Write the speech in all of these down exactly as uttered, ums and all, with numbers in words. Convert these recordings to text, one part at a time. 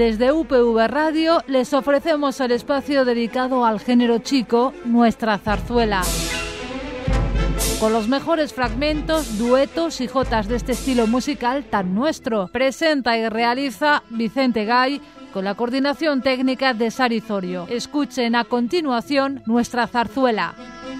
Desde U P V Radio les ofrecemos el espacio dedicado al género chico, Nuestra Zarzuela. Con los mejores fragmentos, duetos y jotas de este estilo musical tan nuestro. Presenta y realiza Vicente Gay con la coordinación técnica de Sari Zorio. Escuchen a continuación Nuestra Zarzuela.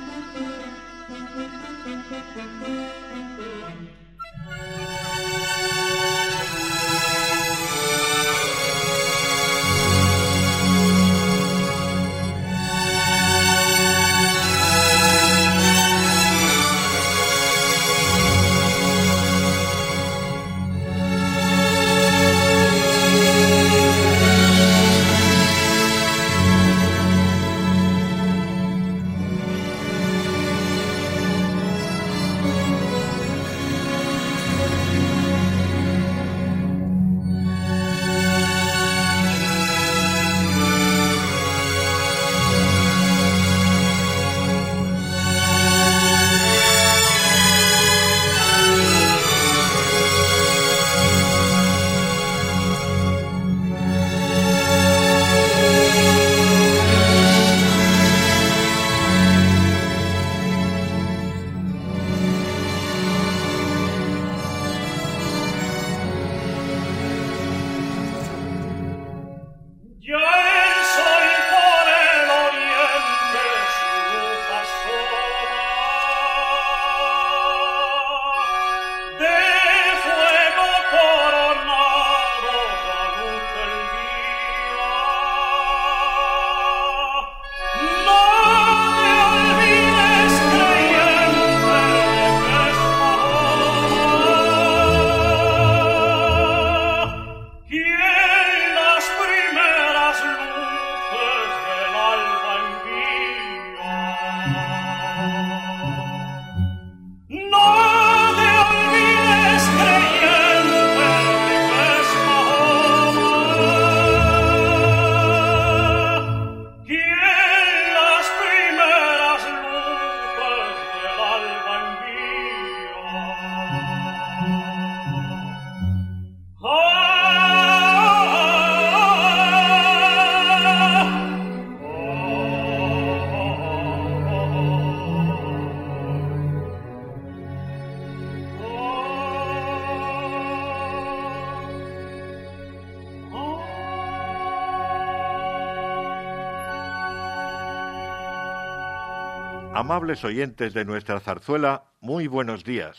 Amables oyentes de nuestra zarzuela, muy buenos días.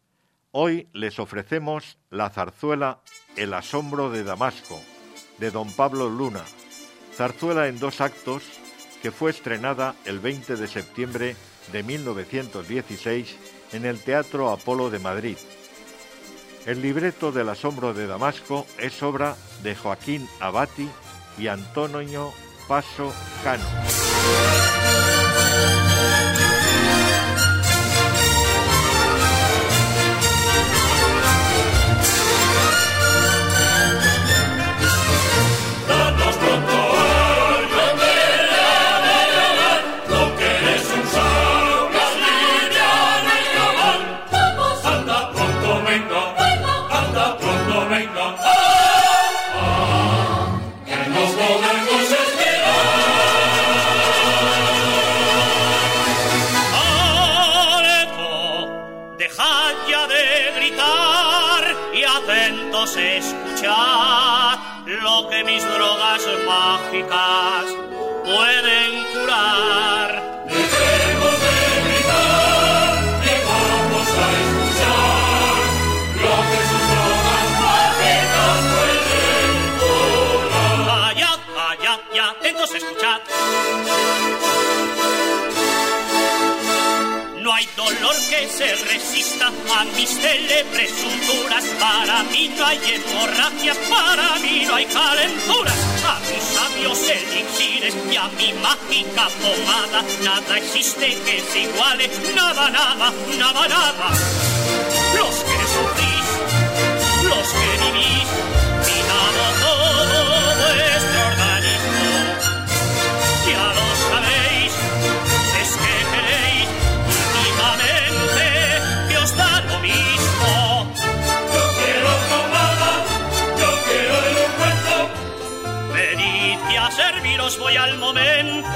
Hoy les ofrecemos la zarzuela El asombro de Damasco, de don Pablo Luna, zarzuela en dos actos que fue estrenada el veinte de septiembre de mil novecientos dieciséis en el Teatro Apolo de Madrid. El libreto del asombro de Damasco es obra de Joaquín Abati y Antonio Paso Cano. Escuchad lo que mis drogas mágicas pueden curar. Dejemos de gritar y vamos a escuchar lo que sus drogas mágicas pueden curar. Callad, callad, ya, atentos a escuchar. No hay dolor que se resista a mis célebres unturas. Para mí no hay hemorragias, para mí no hay calenturas. A mis sabios elixires y a mi mágica pomada nada existe que se iguale, nada, nada, nada, nada. Los que sufrís, los que vivís, minado todo vuestro organismo. Ya lo sabéis, es que queréis últimamente que os da lo mismo. Yo quiero pomada, yo quiero el ungüento, serviros voy al momento.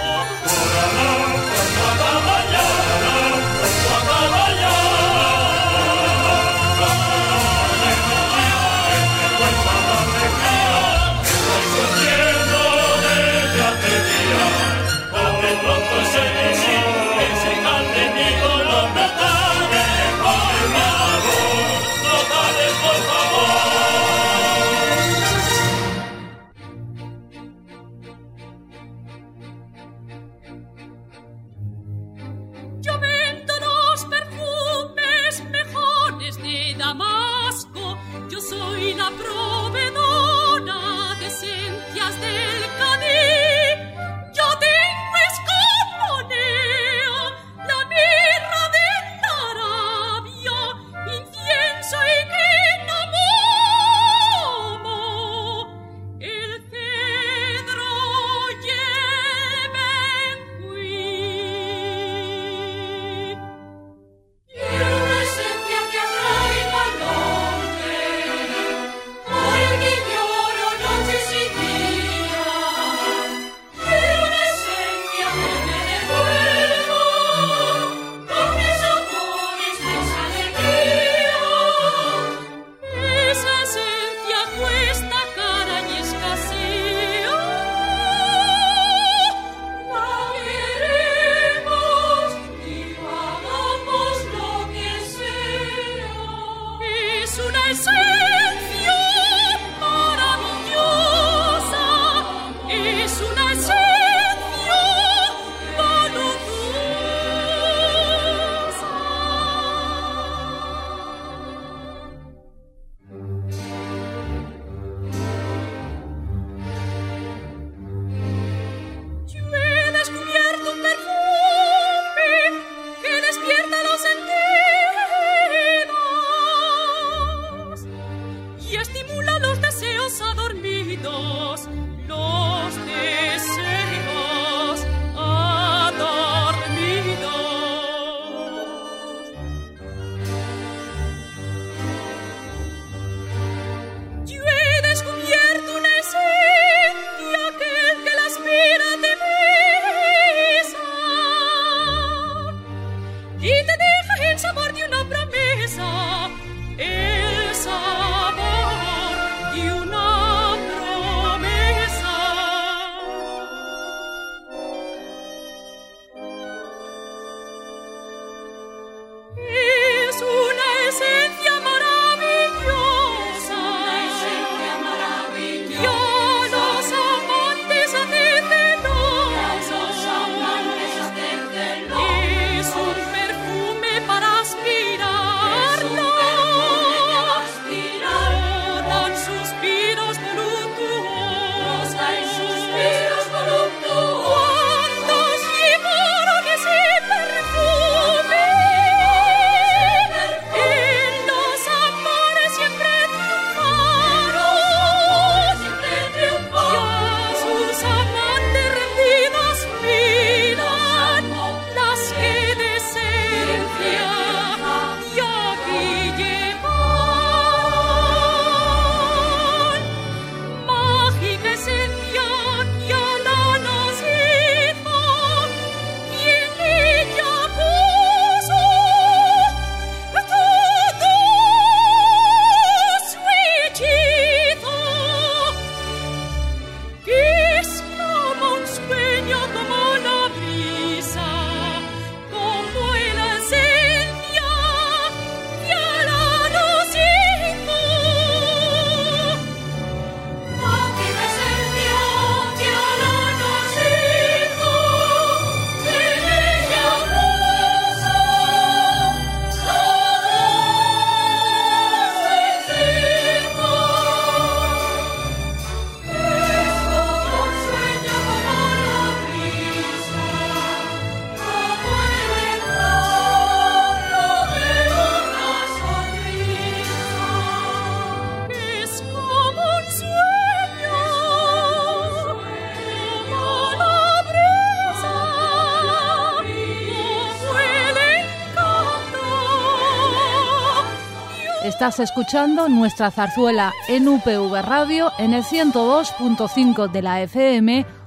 Estás escuchando nuestra zarzuela en U P V Radio en el ciento dos punto cinco de la F M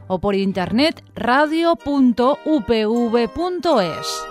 o por internet radio punto u p v punto es.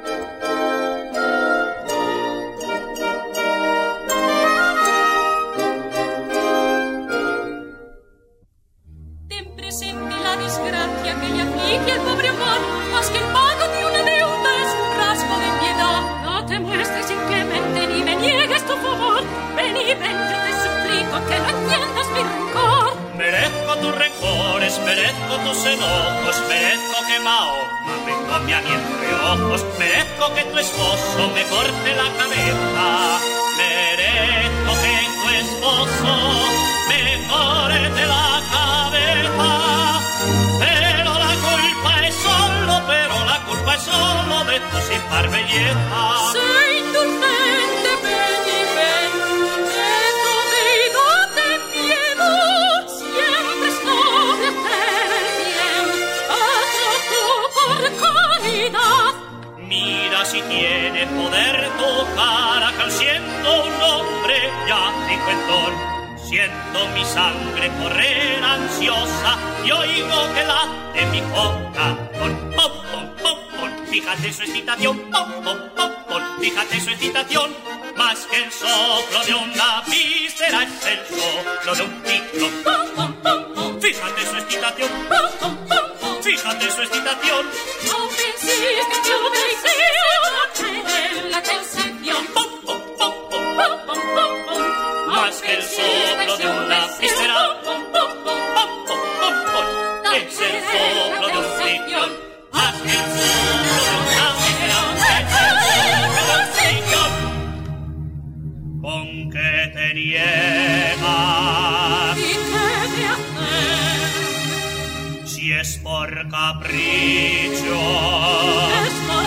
Ten presente la desgracia que le aflige al pobre amor, más que el pago de una deuda es un rasgo de piedad. No te muestres inclemente ni me niegues tu favor. Ven y ven, yo te suplico que no entiendas mi rencor. Merezco tus rencores, merezco tus enojos, merezco que Mahoma me come a mí entre ojos, merezco que tu esposo me corte la cabeza, merezco que tu esposo me corte la cabeza, pero la culpa es solo, pero la culpa es solo de tu sin par belleza. Sé indulgente, ven y ven, he comido de miedo, siempre estoy hacer el bien, hazlo tú por caridad. Mira si tiene poder tu cara, que siendo un hombre ya cincuentón. Siento mi sangre correr ansiosa y oigo que late mi corazón. Pom, pom, pom, pom, fíjate su excitación. Pom, pom, pom, pom, fíjate su excitación. Más que el soplo de una víscera es el soplo de un ciclón. Pom, pom, pom, pom, fíjate su excitación. pom, pom, pom, pom. Fíjate su excitación. No penséis que yo deseo tener la concepción. Pom, pom, pom, pom, Pom, pom, pom, pom. más que el soplo de una víscera. Pom, pom, pom, Pom, pom, pom, pom, es el soplo de un ciclón. Más que el soplo de una víscera. Es el soplo de un ciclón. ¿Con qué te niegas? ¿Y qué me haces? Si es por capricho. Es por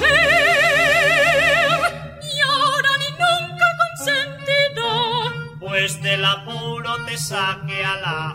deber, y ahora ni nunca consentirá. Pues del apuro te saque a la.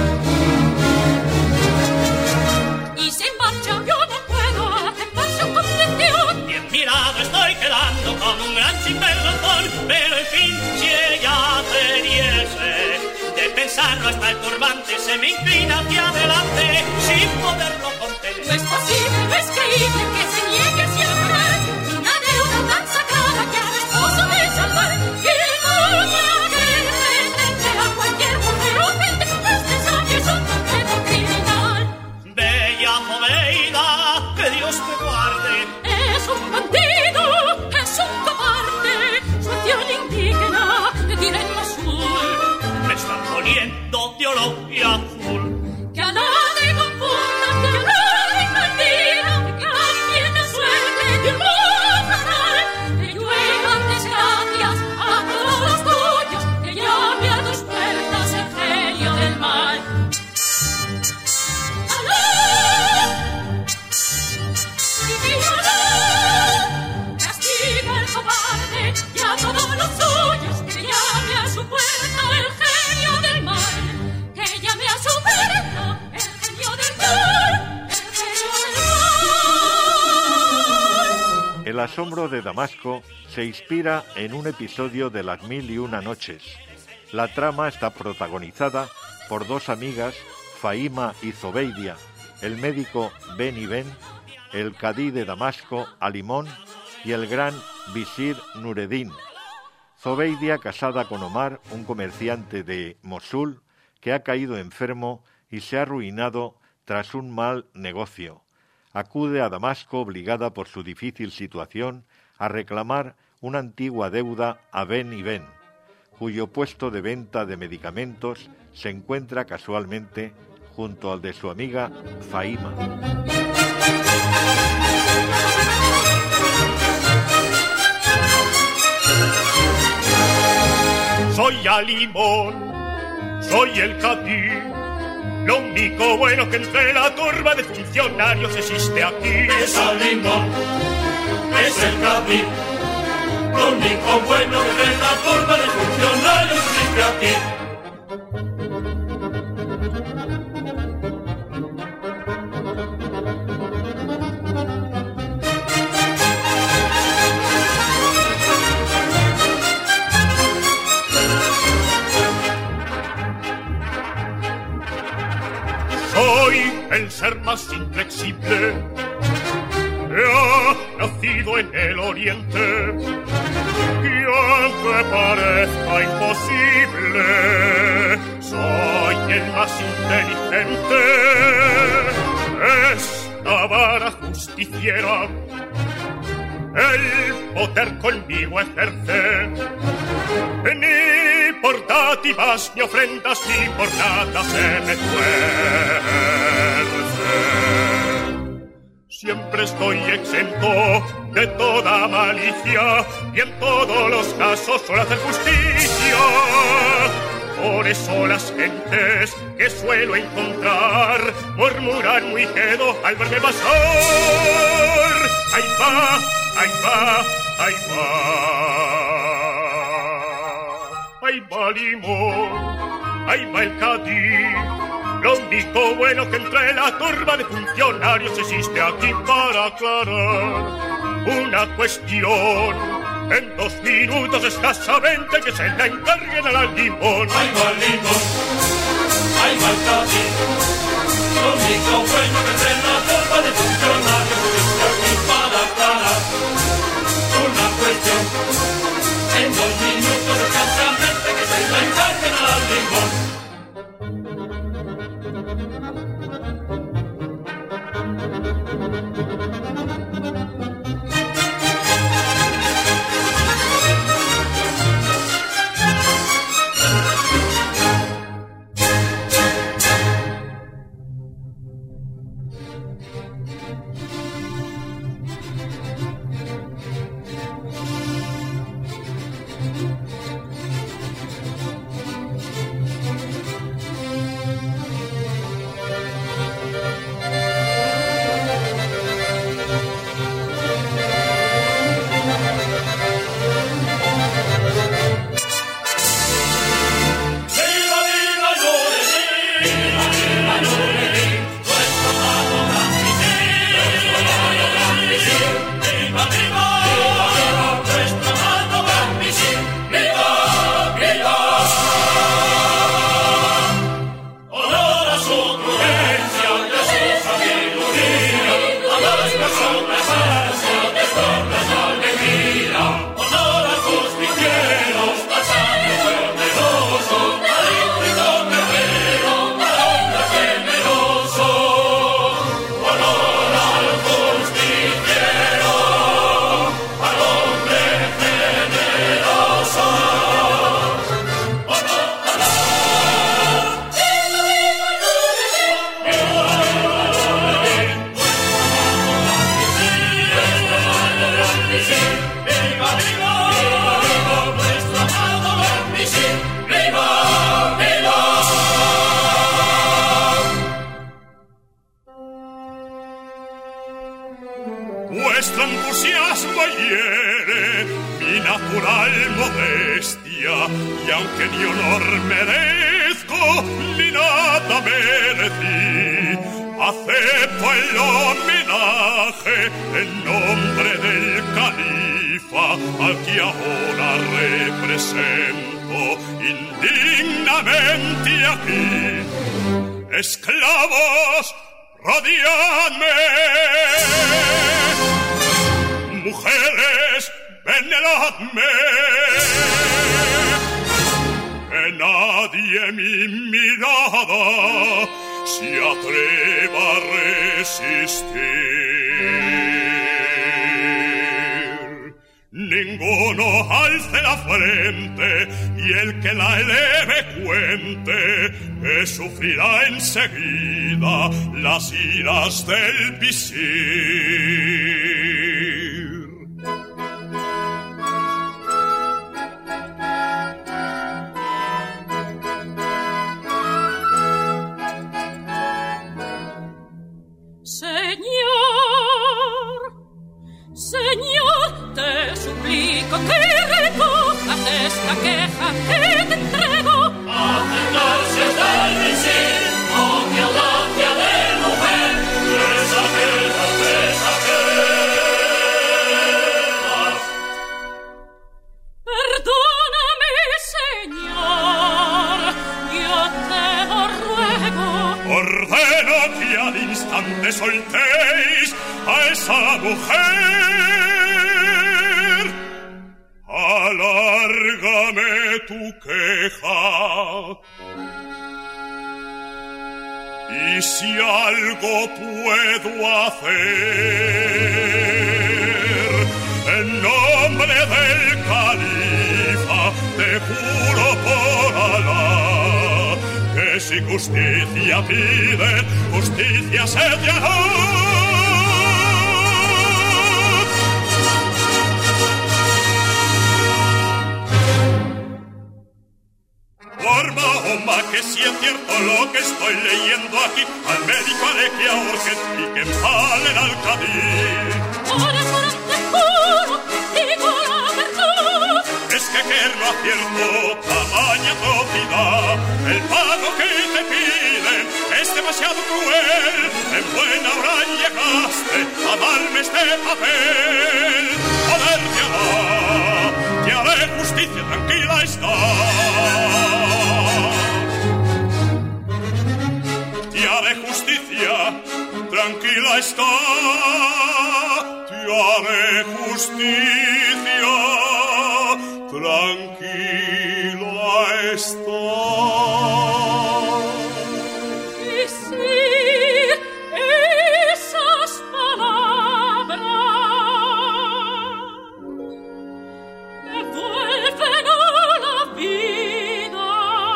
Y sin marcha yo no puedo aceptar su condición. Bien mirado estoy quedando como un gran sinvergonzón, pero en fin, si ella cediese de pensarlo hasta el turbante se me inclina hacia adelante sin poderlo contener. No es posible, no es creíble que se niegue siempre una deuda tan sagrada que al esposo de salvar. Y no me agrede frente a cualquier mujer ofende, este sabio es un completo criminal. Bella Zobeida, que Dios te guarde. Es un bandido, es un cobarde, su acción indígena de tirano azul. Me están poniendo de oro y azul. Que a nadie confunda, que a nadie maldiga, que cambie la suerte de un modo fatal, que lluevan desgracias a todos los tuyos, que llame a tus puertas el genio del mal. ¡Aló! ¡Y aló! Castiga al cobarde y a todos los suyos, que llame a su puerta el genio del mal. Que llame a su puerta el genio del mal, el genio del mal. El asombro de Damasco se inspira en un episodio de Las Mil y Una Noches. La trama está protagonizada por dos amigas, Fahima y Zobeidia, el médico Ben y Ben, el cadí de Damasco, Alimón, y el gran visir Nureddin. Zobeidia, casada con Omar, un comerciante de Mosul, que ha caído enfermo y se ha arruinado tras un mal negocio. Acude a Damasco obligada por su difícil situación a reclamar una antigua deuda a Ben y Ben, cuyo puesto de venta de medicamentos se encuentra casualmente junto al de su amiga Fahima. Soy Alimón, soy el cadí. Lo único bueno que entre la turba de funcionarios existe aquí Es Alimón, es el cadí. Lo único bueno que en la turba de funcionarios existe aquí. Soy el ser más inflexible, ha nacido en el oriente, y aunque parezca imposible, soy el más inteligente. Esta vara justiciera el poder conmigo ejerce, ni por dádivas ni ofrendas ni por nada se me tuerce. Siempre estoy exento de toda malicia y en todos los casos suelo hacer justicia. Por eso las gentes que suelo encontrar murmuran muy quedo al verme pasar. Ahí va, ahí va, ahí va. Ahí va Limón, ahí va el Cádiz. Lo único bueno que entre la turba de funcionarios existe aquí para aclarar una cuestión. En dos minutos escasamente que se la encarguen a la Limón. Ahí va Limón, ahí va el Cádiz. Lo único bueno que entre la turba de funcionarios existe aquí para aclarar una cuestión. En dos minutos escasamente que se la encarguen a la Limón. Vuestro entusiasmo hiere mi natural modestia, y aunque ni honor merezco ni nada merecí, acepto el homenaje en nombre del califa al que ahora represento indignamente aquí. Esclavos, rodeadme. Mujeres, veneradme. Que nadie mi mirada se atreva a resistir. Ninguno alce la frente, y el que la eleve cuente, que sufrirá enseguida las iras del visir. Señor, Señor, te suplico que recojas esta queja que te entrego. Acercarse del visir, oh qué audacia de mujer, presageras, presageras. Perdóname, Señor, yo te lo ruego. Ordeno que al instante soltéis a esa mujer. Alárgame tu queja, y si algo puedo hacer, en nombre del califa, te juro por Alá, que si justicia piden, justicia se te hará. Por Mahoma, que si es cierto lo que estoy leyendo aquí, al médico haré que ahorquen y que empalen al cadí. Ahora, ahora te juro, digo la verdad. Es que que no acierto tamaña atrocidad. El pago que te piden es demasiado cruel. En buena hora llegaste a darme este papel. Joder, te hará, te haré justicia, tranquila está. Te haré justicia, tranquila está. Te haré justicia, tranquila está. Y si esas palabras me vuelven a la vida,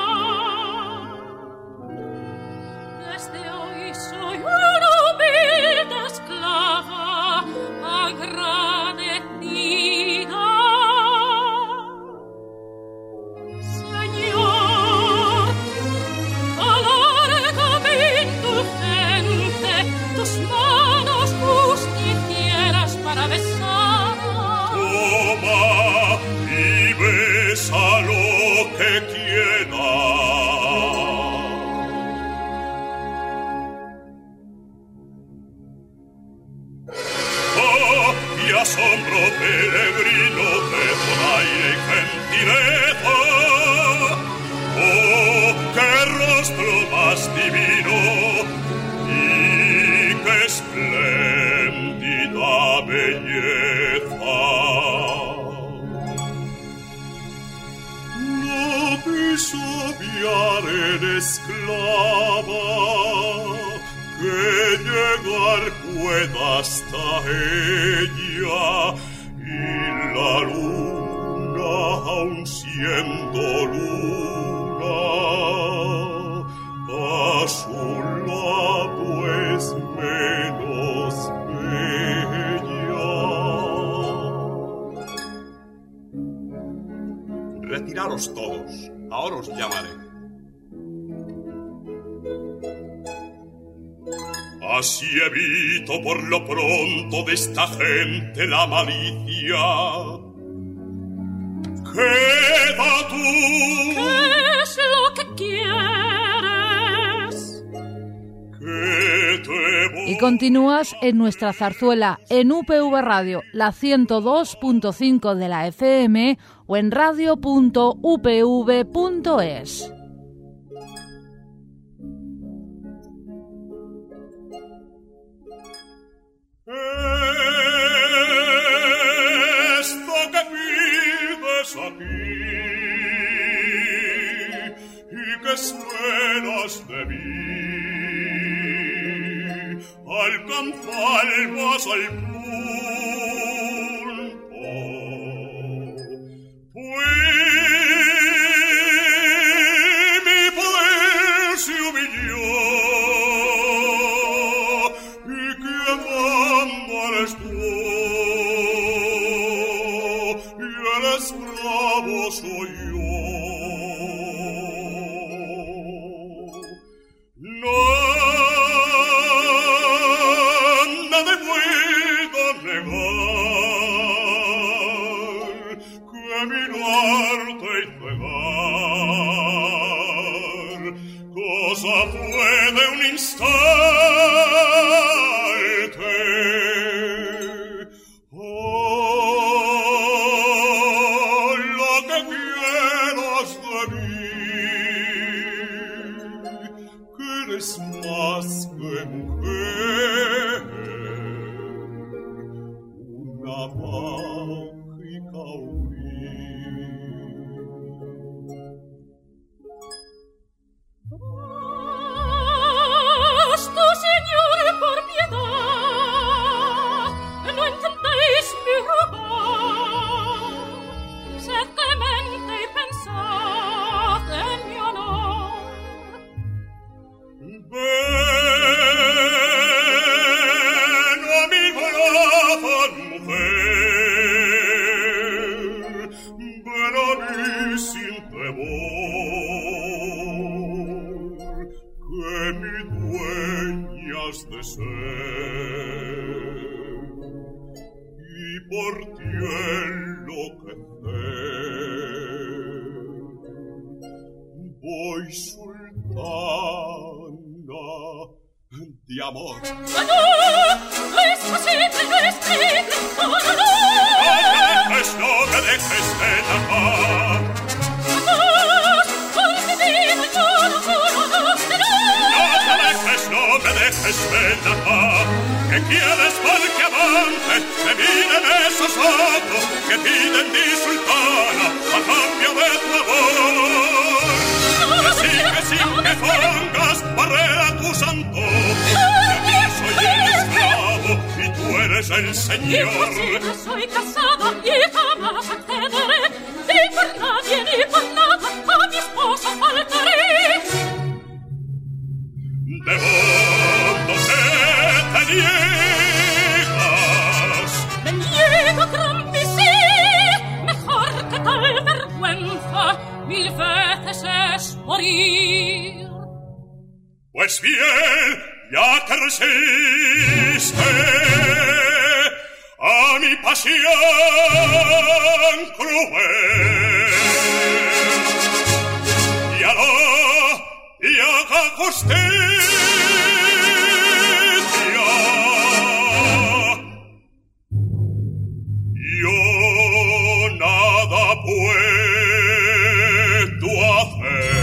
desde hoy soy una humilde esclava agradecida. Señor, alárgame indulgente tus manos justicieras para besar. Toma y besa lo que quieras. Oh, y asombro peregrino de donaire y gentileza. Oh, qué rostro más divino y qué espléndida belleza. No pisotear en esclava, que llegar pueda hasta ella, y la luna, aun siendo luna, a su lado es menos bella. Retiraros todos, ahora os llamaré. Así evito por lo pronto de esta gente la malicia. Queda tú. ¿Qué es lo que quieres? Que te voy. Y continúas en nuestra zarzuela en U P V Radio, la ciento dos punto cinco de la F M o en radio punto u p v punto es. Esto que pides aquí y que esperas de mí, alcanzarás al punto. Pues mi poder se humilló y quedando al esclavo, y el esclavo soy yo. Nada me puedo negar. por ti enloquecer. Voy sultana de amor. Ah, no, es posible, no es creíble, no, no, no. No me dejes, no me dejes de tapar. Vamos, porque vivo yo, no juro, no, no. No me dejes, no me dejes de tapar. ¿Qué quieres porque avance? Que miren esos ojos que piden mi sultana a cambio de tu amor. Que sí, que sí, que pongas barrera a tus antojos. Que yo soy el esclavo y tú eres el señor. Imposible, soy casada y jamás accederé. Ni por nadie ni por nada a mi esposo faltaré. De modo que te niegas. Me niego, gran visir, mejor que tal vergüenza, mil veces es morir. Pues bien, ya que resiste a mi pasión cruel, ya lo y haga justicia. Yo nada puedo hacer.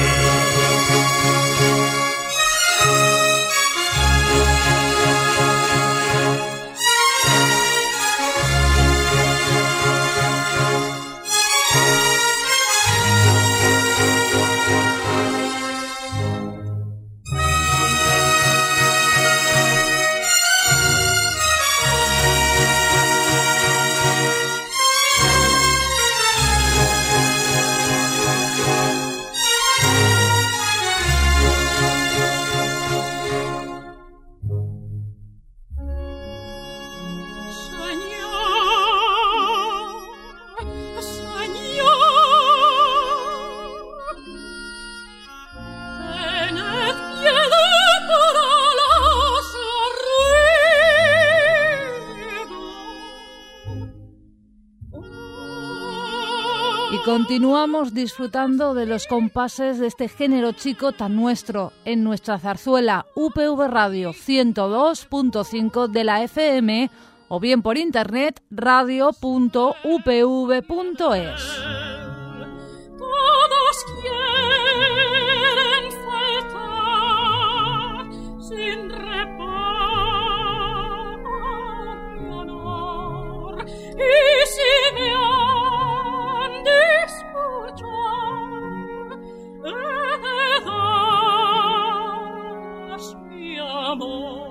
Continuamos disfrutando de los compases de este género chico tan nuestro en nuestra zarzuela U P V Radio ciento dos punto cinco de la F M o bien por internet radio punto u p v punto es. Todos quieren faltar sin reparo mi honor y si me han de escuchar he de darles mi amor.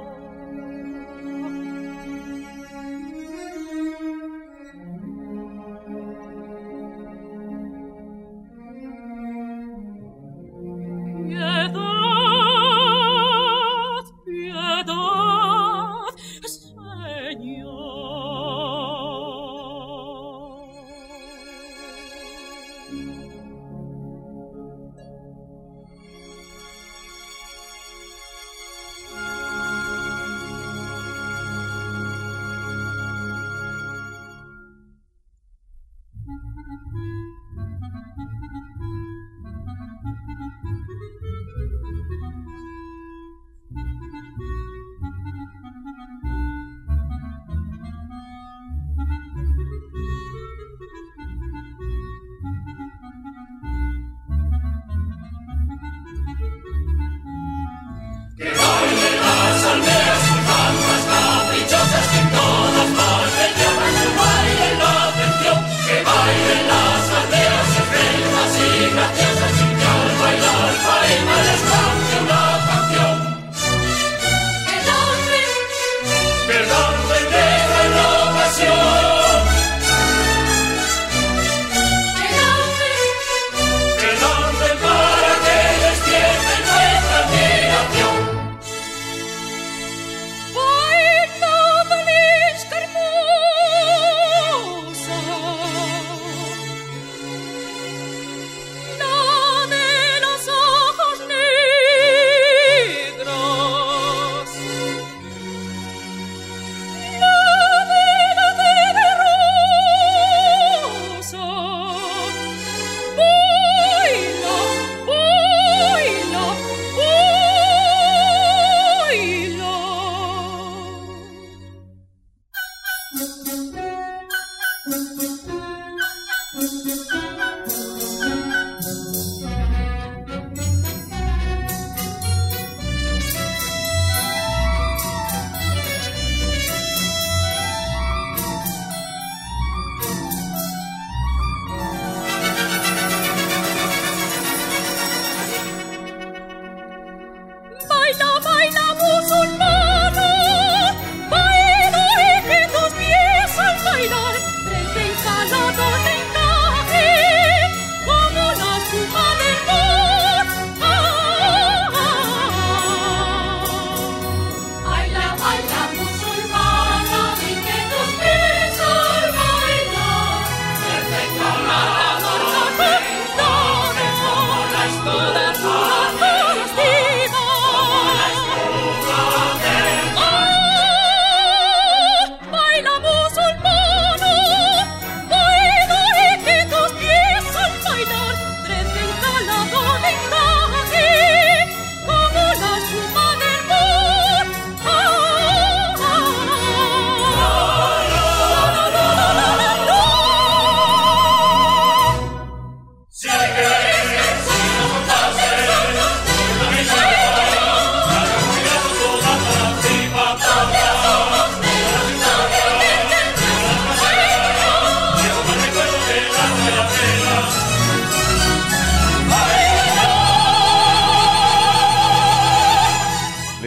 Piedad, piedad, Señor.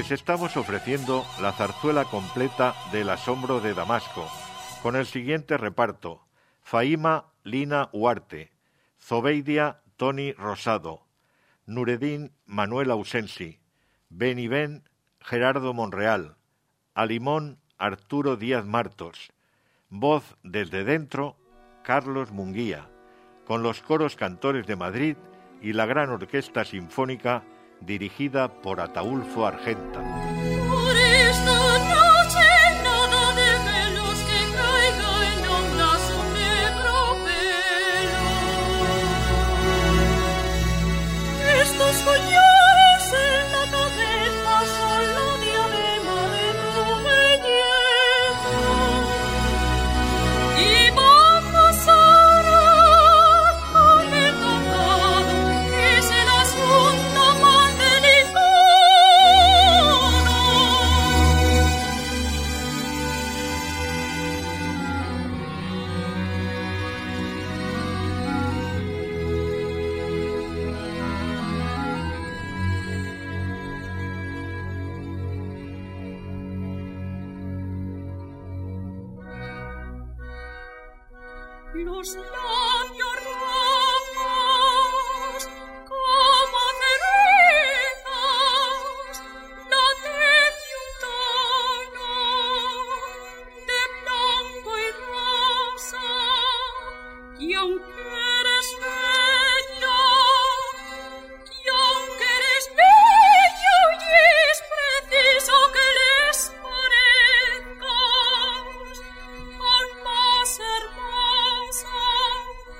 Les estamos ofreciendo la zarzuela completa del Asombro de Damasco, con el siguiente reparto: Faima, Lina Huarte; Zobeidia, Tony Rosado; Nureddin, Manuel Ausensi; Beni Ben, Gerardo Monreal; Alimón, Arturo Díaz Martos; voz desde dentro, Carlos Munguía, con los coros cantores de Madrid y la gran orquesta sinfónica dirigida por Ataúlfo Argenta. Por esta noche nada de velos que caiga en ondas un negro pelo. Estos collares en la cabeza son la diadema de tu belleza. Y vamos ahora con el tocado, que es el asunto más delicado. Los labios rojos como cerezas, la tez y un tono de blanco y rosa. Y aunque eres bella, y aunque eres bella, y es preciso que les parezcas aún más hermosa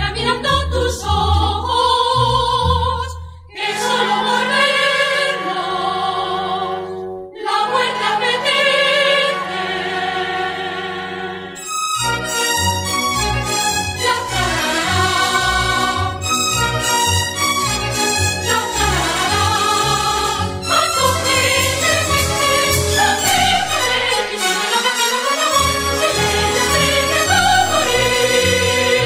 queda mirando tus ojos, que solo por verlos la muerte apetece. La tarará, la tarará, a tu gente, la gente, y si no la máquina no la va, si le despegues a morir.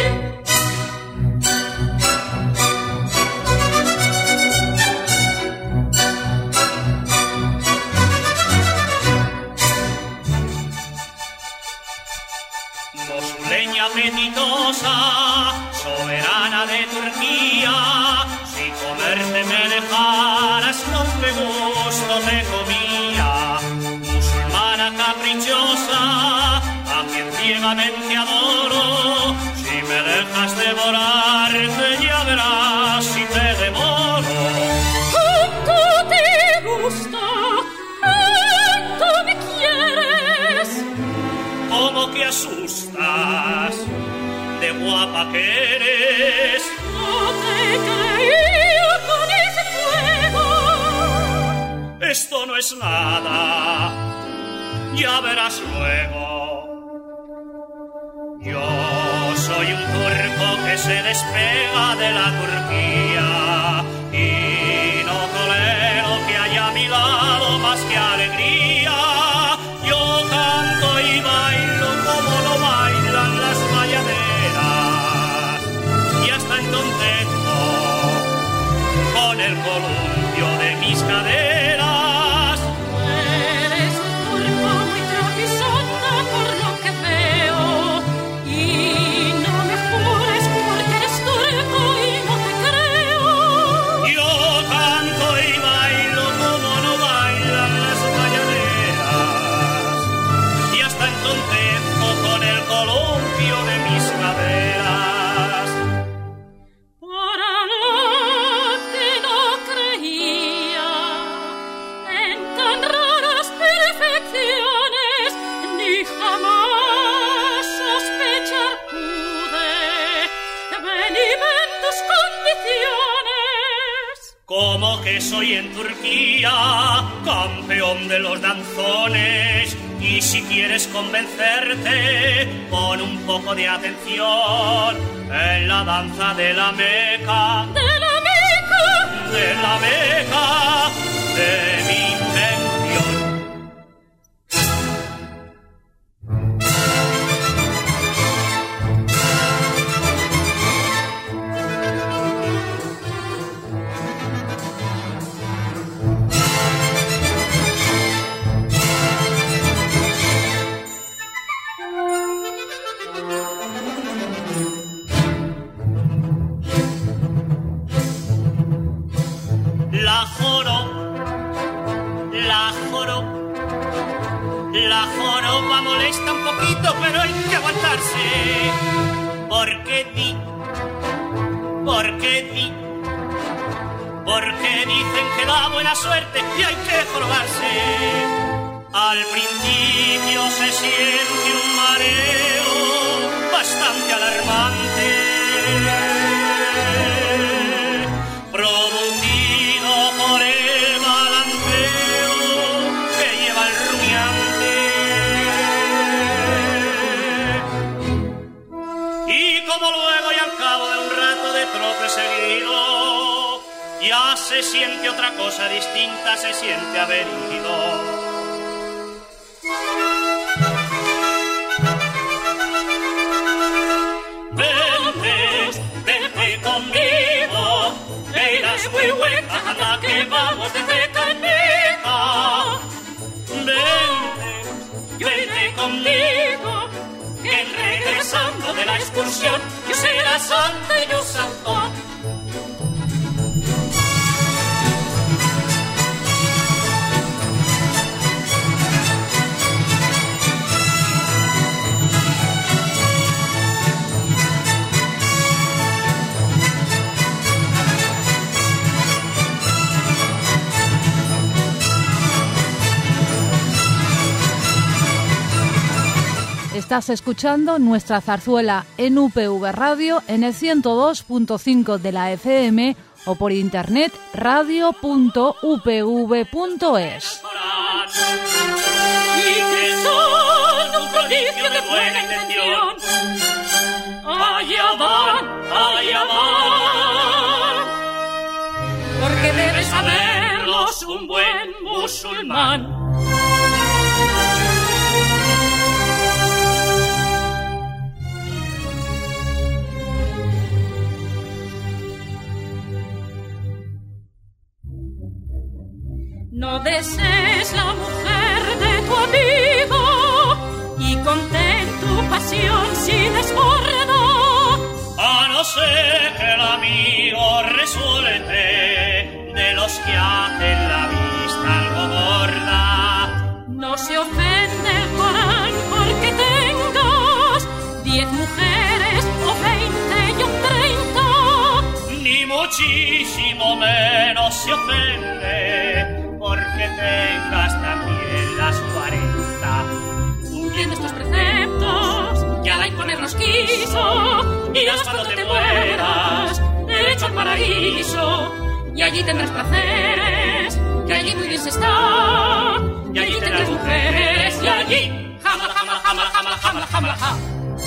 Mosuleña apetitosa, soberana de Turquía, si comerte me dejaras con qué gusto te comía. Musulmana caprichosa, a quien ciegamente adoro, si me dejas devorarte ya verás si te demoro. Tanto te gusta, tanto me quieres, Como que asustas, de guapa que eres. no te creía con ese fuego. Esto no es nada, ya verás luego. Yo soy un turco que se despega de la Turquía y no tolero que haya a mi lado más que alegría. Yo canto y bailo como lo bailan las bayaderas y hasta entonces con el columpio de mis caderas. Eres un turco muy trapisonda por lo que veo, y no me jures porque eres turco y no te creo. Yo canto y bailo como no bailan las bayaderas y hasta entonces con el columpio de mis caderas. Para lo que no creía en tan raras perfecciones, ni jamás sospechar pude, ven y ven tus condiciones. Como que soy en Turquía campeón de los danzones, y si quieres convencerte con un poco de atención en la danza de la Meca, De la Meca, de la Meca de mi invención. La joro, la joro, la joroba molesta un poquito, pero hay que aguantarse. Porque di, porque di, porque dicen que da buena suerte y hay que jorobarse. Al principio se siente un mareo bastante alarmante, producido por el balanceo que lleva el rumiante. Y como luego y al cabo de un rato de trote seguido ya se siente otra cosa distinta, se siente haber ido. Conmigo, verás muy buena, anda que vamos desde Caneca. Vente, vente conmigo, que regresando de la excursión, yo será santa y yo santo. Estás escuchando Nuestra Zarzuela en U P V Radio en el ciento dos punto cinco de la F M o por internet radio punto u p v punto es. Y que son un prodigio de buena intención. Allá van, allá van. Porque debe saberlos un buen musulmán. No desees la mujer de tu amigo y contén tu pasión sin desbordo, a no ser que el amigo resulte de los que hacen la vista algo gorda. No se ofende el Corán porque tengas diez mujeres o veinte y un treinta, ni muchísimo menos se ofende porque tengas también las cuarenta. Cumpliendo estos preceptos que Alá imponernos quiso, irás cuando te mueras derecho al paraíso, y allí tendrás placeres, y allí muy bien se está, y allí tendrás mujeres, y allí jamala, jamala, jamala, jamala, jamala, jamala, jamala.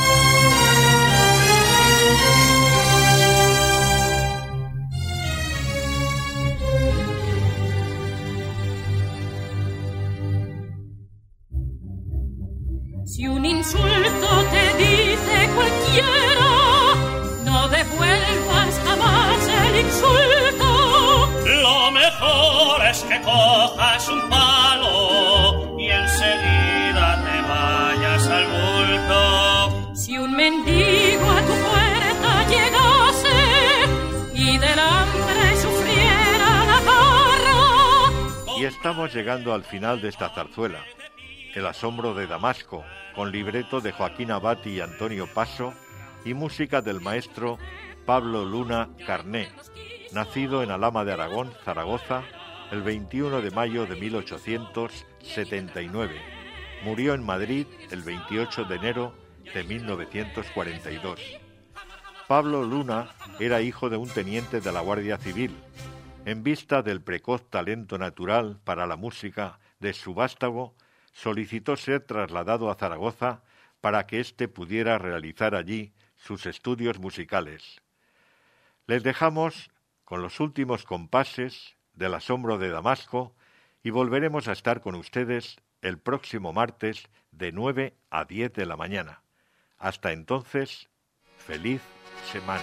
Si un insulto te dice cualquiera, no devuelvas jamás el insulto. Lo mejor es que cojas un palo y enseguida te vayas al bulto. Si un mendigo a tu puerta llegase y del hambre sufriera la garra. Y estamos llegando al final de esta zarzuela, El asombro de Damasco, con libreto de Joaquín Abati y Antonio Paso y música del maestro Pablo Luna Carné, nacido en Alhama de Aragón, Zaragoza, el veintiuno de mayo de mil ochocientos setenta y nueve. Murió en Madrid el veintiocho de enero de mil novecientos cuarenta y dos. Pablo Luna era hijo de un teniente de la Guardia Civil. En vista del precoz talento natural para la música de su vástago, solicitó ser trasladado a Zaragoza para que éste pudiera realizar allí sus estudios musicales. Les dejamos con los últimos compases del asombro de Damasco y volveremos a estar con ustedes el próximo martes de nueve a diez de la mañana. Hasta entonces, feliz semana.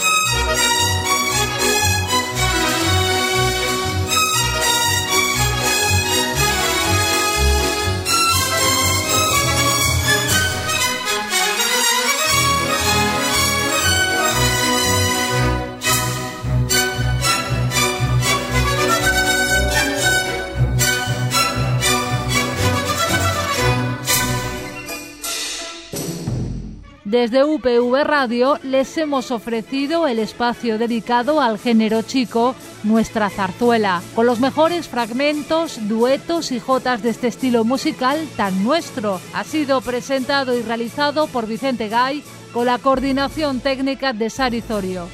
Desde U P V Radio les hemos ofrecido el espacio dedicado al género chico, Nuestra Zarzuela, con los mejores fragmentos, duetos y jotas de este estilo musical tan nuestro. Ha sido presentado y realizado por Vicente Gay, con la coordinación técnica de Sari Zorio.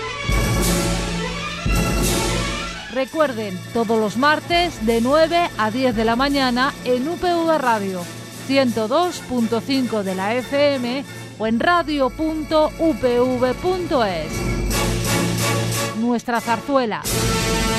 Recuerden, todos los martes de nueve a diez de la mañana en U P V Radio, ciento dos punto cinco de la F M o en radio punto u p v punto es. Nuestra Zarzuela.